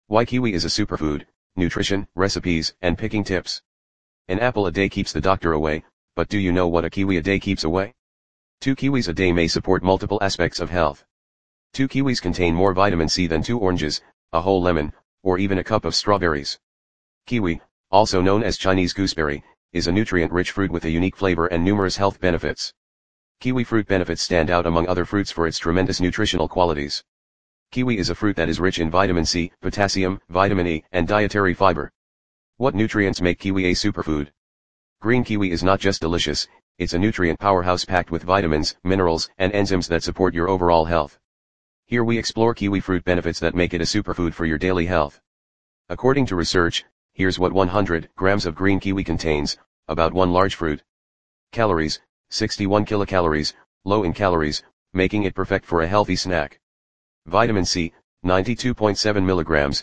Why kiwi is a superfood, nutrition, recipes, and picking tips. An apple a day keeps the doctor away, but do you know what a kiwi a day keeps away? 2 kiwis a day may support multiple aspects of health. 2 kiwis contain more vitamin C than 2 oranges, a whole lemon, or even a cup of strawberries. Kiwi, also known as Chinese gooseberry, is a nutrient-rich fruit with a unique flavor and numerous health benefits. Kiwi fruit benefits stand out among other fruits for its tremendous nutritional qualities. Kiwi is a fruit that is rich in vitamin C, potassium, vitamin E, and dietary fiber. What nutrients make kiwi a superfood? Green kiwi is not just delicious, it's a nutrient powerhouse packed with vitamins, minerals, and enzymes that support your overall health. Here we explore kiwi fruit benefits that make it a superfood for your daily health. According to research, here's what 100 grams of green kiwi contains, about one large fruit. Calories, 61 kilocalories, low in calories, making it perfect for a healthy snack. Vitamin C, 92.7 milligrams,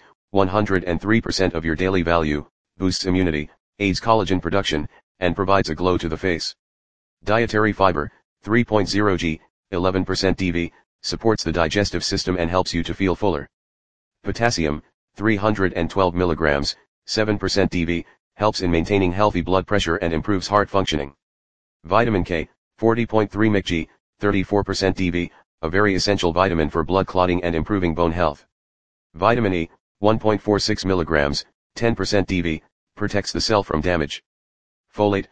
103% of your daily value, boosts immunity, aids collagen production, and provides a glow to the face. Dietary fiber, 3.0 g, 11% DV, supports the digestive system and helps you to feel fuller. Potassium, 312 milligrams, 7% DV, helps in maintaining healthy blood pressure and improves heart functioning. Vitamin K, 40.3 mg, 34% DV, a very essential vitamin for blood clotting and improving bone health. Vitamin E, 1.46 milligrams, 10% DV, protects the cell from damage. Folate,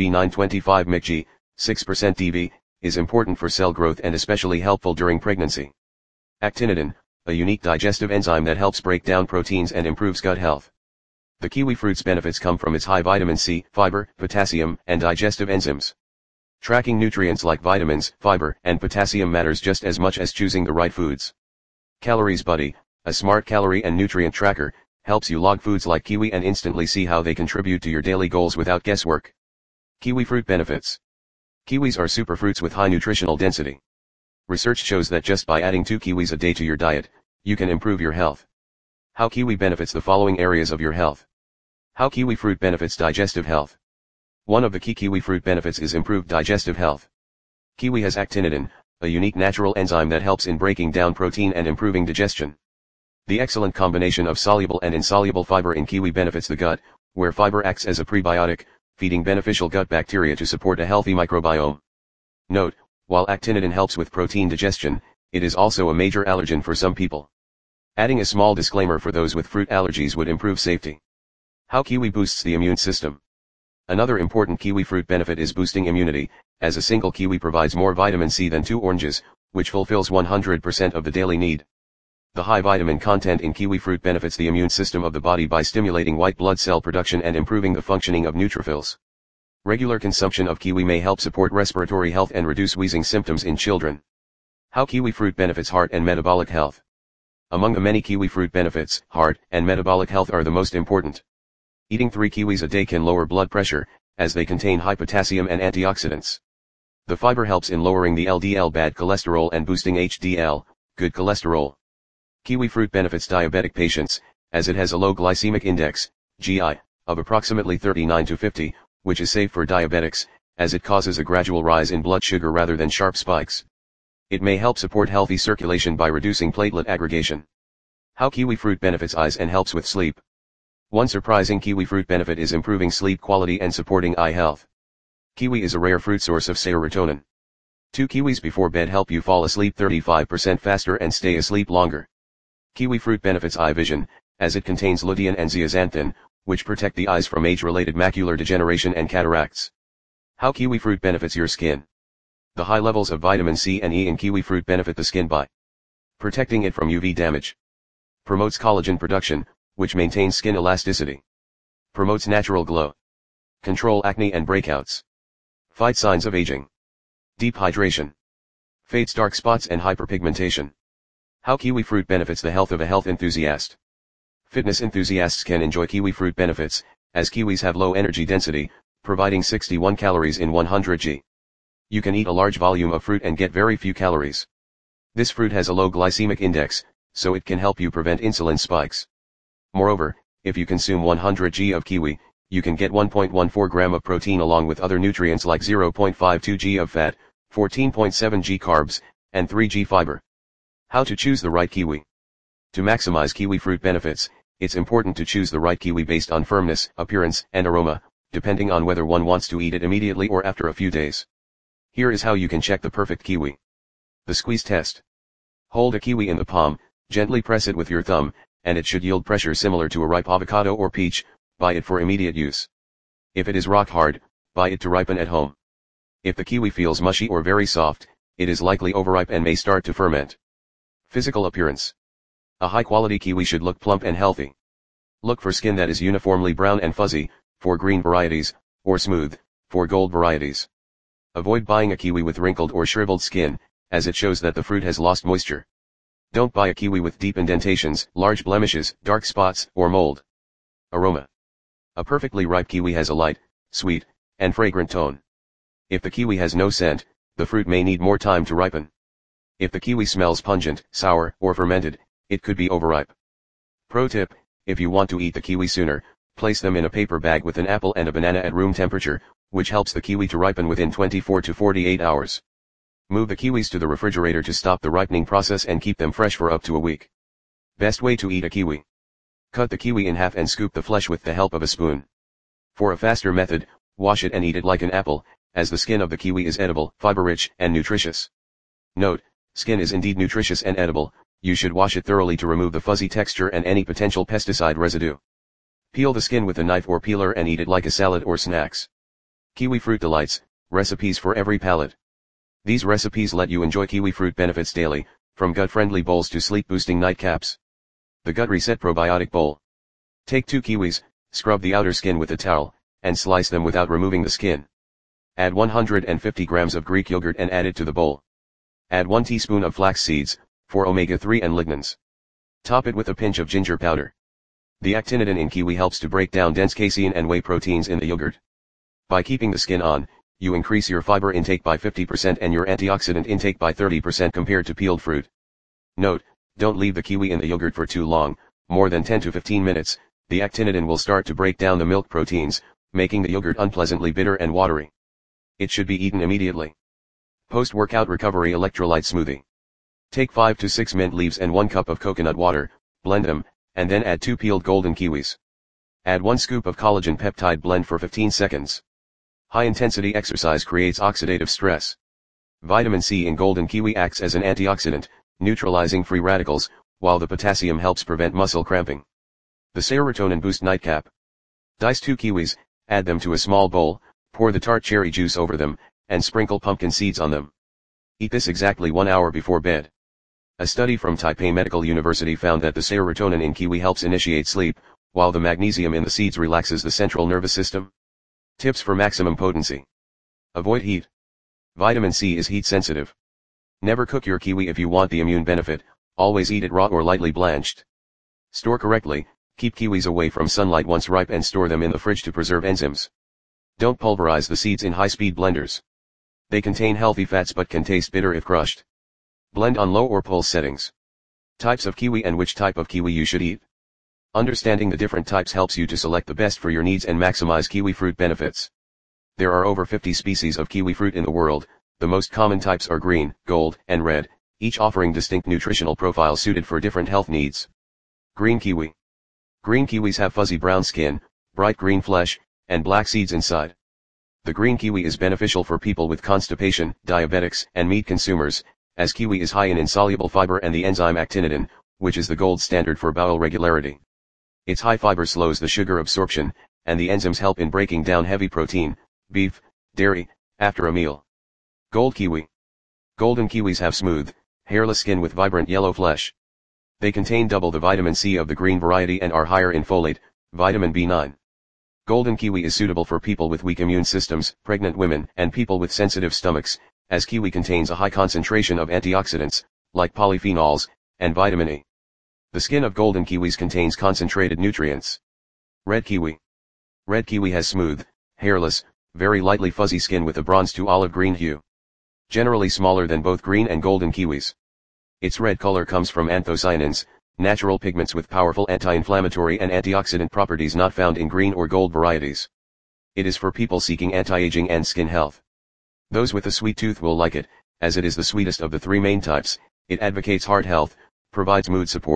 B925 mg, 6% DV, is important for cell growth and especially helpful during pregnancy. Actinidin, a unique digestive enzyme that helps break down proteins and improves gut health. The kiwi fruit's benefits come from its high vitamin C, fiber, potassium, and digestive enzymes. Tracking nutrients like vitamins, fiber, and potassium matters just as much as choosing the right foods. Calories Buddy, a smart calorie and nutrient tracker, helps you log foods like kiwi and instantly see how they contribute to your daily goals without guesswork. Kiwi fruit benefits. Kiwis are superfruits with high nutritional density. Research shows that just by adding 2 kiwis a day to your diet, you can improve your health. How kiwi benefits the following areas of your health. How kiwi fruit benefits digestive health. One of the key kiwi fruit benefits is improved digestive health. Kiwi has actinidin, a unique natural enzyme that helps in breaking down protein and improving digestion. The excellent combination of soluble and insoluble fiber in kiwi benefits the gut, where fiber acts as a prebiotic, feeding beneficial gut bacteria to support a healthy microbiome. Note, while actinidin helps with protein digestion, it is also a major allergen for some people. Adding a small disclaimer for those with fruit allergies would improve safety. How kiwi boosts the immune system. Another important kiwi fruit benefit is boosting immunity, as a single kiwi provides more vitamin C than 2 oranges, which fulfills 100% of the daily need. The high vitamin content in kiwi fruit benefits the immune system of the body by stimulating white blood cell production and improving the functioning of neutrophils. Regular consumption of kiwi may help support respiratory health and reduce wheezing symptoms in children. How kiwi fruit benefits heart and metabolic health. Among the many kiwi fruit benefits, heart and metabolic health are the most important. Eating 3 kiwis a day can lower blood pressure, as they contain high potassium and antioxidants. The fiber helps in lowering the LDL bad cholesterol and boosting HDL, good cholesterol. Kiwi fruit benefits diabetic patients, as it has a low glycemic index, GI, of approximately 39 to 50, which is safe for diabetics, as it causes a gradual rise in blood sugar rather than sharp spikes. It may help support healthy circulation by reducing platelet aggregation. How kiwi fruit benefits eyes and helps with sleep. One surprising kiwi fruit benefit is improving sleep quality and supporting eye health. Kiwi is a rare fruit source of serotonin. 2 kiwis before bed help you fall asleep 35% faster and stay asleep longer. Kiwi fruit benefits eye vision, as it contains lutein and zeaxanthin, which protect the eyes from age-related macular degeneration and cataracts. How kiwi fruit benefits your skin. The high levels of vitamin C and E in kiwi fruit benefit the skin by protecting it from UV damage. Promotes collagen production, which maintains skin elasticity. Promotes natural glow. Control acne and breakouts. Fight signs of aging. Deep hydration. Fades dark spots and hyperpigmentation. How kiwi fruit benefits the health of a health enthusiast. Fitness enthusiasts can enjoy kiwi fruit benefits, as kiwis have low energy density, providing 61 calories in 100 g. You can eat a large volume of fruit and get very few calories. This fruit has a low glycemic index, so it can help you prevent insulin spikes. Moreover, if you consume 100 g of kiwi, you can get 1.14 gram of protein along with other nutrients like 0.52 g of fat, 14.7 g carbs, and 3 g fiber. How to choose the right kiwi. To maximize kiwi fruit benefits, It's important to choose the right kiwi based on firmness, appearance, and aroma, depending on whether one wants to eat it immediately or after a few days. Here is how you can check the perfect kiwi. The squeeze test. Hold a kiwi in the palm, gently press it with your thumb, and it should yield pressure similar to a ripe avocado or peach. Buy it for immediate use. If it is rock hard, buy it to ripen at home. If the kiwi feels mushy or very soft, it is likely overripe and may start to ferment. Physical appearance. A high-quality kiwi should look plump and healthy. Look for skin that is uniformly brown and fuzzy, for green varieties, or smooth, for gold varieties. Avoid buying a kiwi with wrinkled or shriveled skin, as it shows that the fruit has lost moisture. Don't buy a kiwi with deep indentations, large blemishes, dark spots, or mold. Aroma. A perfectly ripe kiwi has a light, sweet, and fragrant tone. If the kiwi has no scent, the fruit may need more time to ripen. If the kiwi smells pungent, sour, or fermented, it could be overripe. Pro tip, if you want to eat the kiwi sooner, place them in a paper bag with an apple and a banana at room temperature, which helps the kiwi to ripen within 24 to 48 hours. Move the kiwis to the refrigerator to stop the ripening process and keep them fresh for up to a week. Best way to eat a kiwi. Cut the kiwi in half and scoop the flesh with the help of a spoon. For a faster method, wash it and eat it like an apple, as the skin of the kiwi is edible, fiber-rich, and nutritious. Note, skin is indeed nutritious and edible. You should wash it thoroughly to remove the fuzzy texture and any potential pesticide residue. Peel the skin with a knife or peeler and eat it like a salad or snacks. Kiwi Fruit Delights, recipes for every palate. These recipes let you enjoy kiwi fruit benefits daily, from gut-friendly bowls to sleep-boosting nightcaps. The Gut Reset Probiotic Bowl. Take 2 kiwis, scrub the outer skin with a towel, and slice them without removing the skin. Add 150 grams of Greek yogurt and add it to the bowl. Add 1 teaspoon of flax seeds, for omega-3 and lignans. Top it with a pinch of ginger powder. The actinidin in kiwi helps to break down dense casein and whey proteins in the yogurt. By keeping the skin on, you increase your fiber intake by 50% and your antioxidant intake by 30% compared to peeled fruit. Note, don't leave the kiwi in the yogurt for too long, more than 10 to 15 minutes, the actinidin will start to break down the milk proteins, making the yogurt unpleasantly bitter and watery. It should be eaten immediately. Post-workout recovery electrolyte smoothie. Take 5 to 6 mint leaves and 1 cup of coconut water, blend them, and then add 2 peeled golden kiwis. Add 1 scoop of collagen peptide blend for 15 seconds. High-intensity exercise creates oxidative stress. Vitamin C in golden kiwi acts as an antioxidant, neutralizing free radicals, while the potassium helps prevent muscle cramping. The Serotonin Boost Nightcap. Dice 2 kiwis, add them to a small bowl, pour the tart cherry juice over them, and sprinkle pumpkin seeds on them. Eat this exactly 1 hour before bed. A study from Taipei Medical University found that the serotonin in kiwi helps initiate sleep, while the magnesium in the seeds relaxes the central nervous system. Tips for maximum potency. Avoid heat. Vitamin C is heat sensitive. Never cook your kiwi if you want the immune benefit, always eat it raw or lightly blanched. Store correctly, keep kiwis away from sunlight once ripe and store them in the fridge to preserve enzymes. Don't pulverize the seeds in high-speed blenders. They contain healthy fats but can taste bitter if crushed. Blend on low or pulse settings. Types of kiwi and which type of kiwi you should eat. Understanding the different types helps you to select the best for your needs and maximize kiwi fruit benefits. There are over 50 species of kiwi fruit in the world. The most common types are green, gold, and red, each offering distinct nutritional profiles suited for different health needs. Green kiwi. Green kiwis have fuzzy brown skin, bright green flesh, and black seeds inside. The green kiwi is beneficial for people with constipation, diabetics, and meat consumers, as kiwi is high in insoluble fiber and the enzyme actinidin, which is the gold standard for bowel regularity. Its high fiber slows the sugar absorption, and the enzymes help in breaking down heavy protein, beef, dairy, after a meal. Gold kiwi. Golden kiwis have smooth, hairless skin with vibrant yellow flesh. They contain double the vitamin C of the green variety and are higher in folate, vitamin B9. Golden kiwi is suitable for people with weak immune systems, pregnant women, and people with sensitive stomachs, as kiwi contains a high concentration of antioxidants, like polyphenols, and vitamin E. The skin of golden kiwis contains concentrated nutrients. Red kiwi. Red kiwi has smooth, hairless, very lightly fuzzy skin with a bronze to olive green hue. Generally smaller than both green and golden kiwis. Its red color comes from anthocyanins, natural pigments with powerful anti-inflammatory and antioxidant properties not found in green or gold varieties. It is for people seeking anti-aging and skin health. Those with a sweet tooth will like it, as it is the sweetest of the 3 main types. It advocates heart health, provides mood support,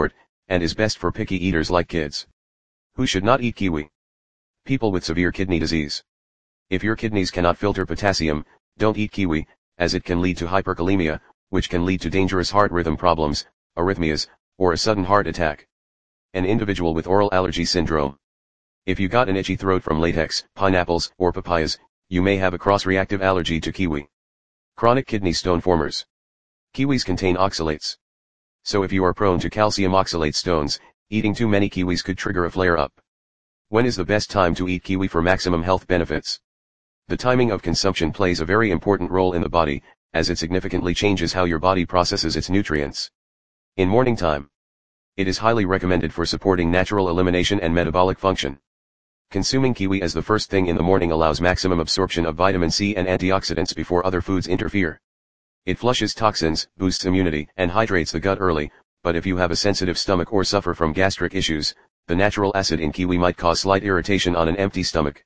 and is best for picky eaters like kids. Who should not eat kiwi? People with severe kidney disease. If your kidneys cannot filter potassium, don't eat kiwi, as it can lead to hyperkalemia, which can lead to dangerous heart rhythm problems, arrhythmias, or a sudden heart attack. An individual with oral allergy syndrome. If you got an itchy throat from latex, pineapples, or papayas, you may have a cross-reactive allergy to kiwi. Chronic kidney stone formers. Kiwis contain oxalates. So if you are prone to calcium oxalate stones, eating too many kiwis could trigger a flare-up. When is the best time to eat kiwi for maximum health benefits? The timing of consumption plays a very important role in the body, as it significantly changes how your body processes its nutrients. In morning time. It is highly recommended for supporting natural elimination and metabolic function. Consuming kiwi as the first thing in the morning allows maximum absorption of vitamin C and antioxidants before other foods interfere. It flushes toxins, boosts immunity, and hydrates the gut early, but if you have a sensitive stomach or suffer from gastric issues, the natural acid in kiwi might cause slight irritation on an empty stomach.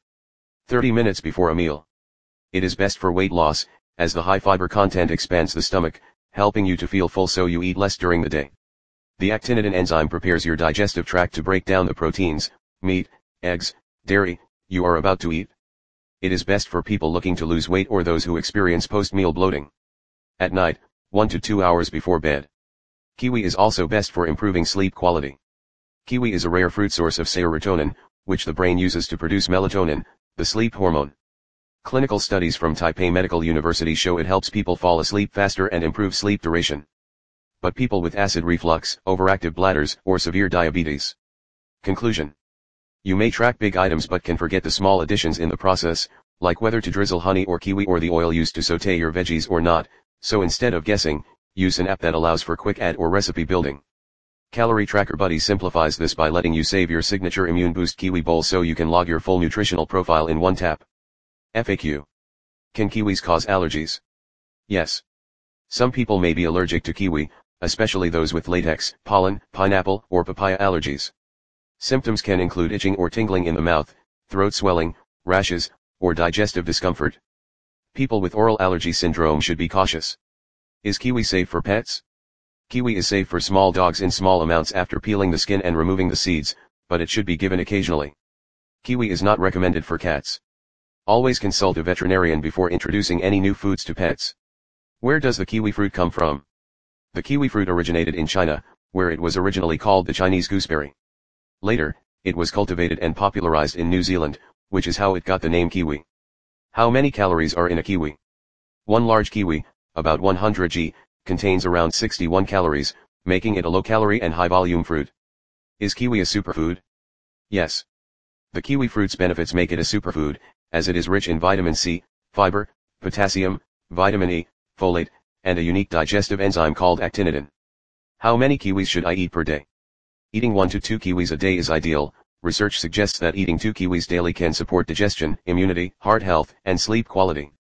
30 minutes before a meal. It is best for weight loss, as the high fiber content expands the stomach, helping you to feel full so you eat less during the day. The actinidin enzyme prepares your digestive tract to break down the proteins, meat, eggs, dairy, you are about to eat. It is best for people looking to lose weight or those who experience post-meal bloating. At night, 1 to 2 hours before bed. Kiwi is also best for improving sleep quality. Kiwi is a rare fruit source of serotonin, which the brain uses to produce melatonin, the sleep hormone. Clinical studies from Taipei Medical University show it helps people fall asleep faster and improve sleep duration. But people with acid reflux, overactive bladders, or severe diabetes. Conclusion. You may track big items but can forget the small additions in the process, like whether to drizzle honey or kiwi or the oil used to saute your veggies or not, so instead of guessing, use an app that allows for quick add or recipe building. Calorie Tracker Buddy simplifies this by letting you save your signature Immune Boost Kiwi bowl so you can log your full nutritional profile in one tap. FAQ. Can kiwis cause allergies? Yes. Some people may be allergic to kiwi, especially those with latex, pollen, pineapple, or papaya allergies. Symptoms can include itching or tingling in the mouth, throat swelling, rashes, or digestive discomfort. People with oral allergy syndrome should be cautious. Is kiwi safe for pets? Kiwi is safe for small dogs in small amounts after peeling the skin and removing the seeds, but it should be given occasionally. Kiwi is not recommended for cats. Always consult a veterinarian before introducing any new foods to pets. Where does the kiwi fruit come from? The kiwi fruit originated in China, where it was originally called the Chinese gooseberry. Later, it was cultivated and popularized in New Zealand, which is how it got the name kiwi. How many calories are in a kiwi? One large kiwi, about 100 g, contains around 61 calories, making it a low-calorie and high-volume fruit. Is kiwi a superfood? Yes. The kiwi fruit's benefits make it a superfood, as it is rich in vitamin C, fiber, potassium, vitamin E, folate, and a unique digestive enzyme called actinidin. How many kiwis should I eat per day? Eating 1 to 2 kiwis a day is ideal. Research suggests that eating 2 kiwis daily can support digestion, immunity, heart health, and sleep quality.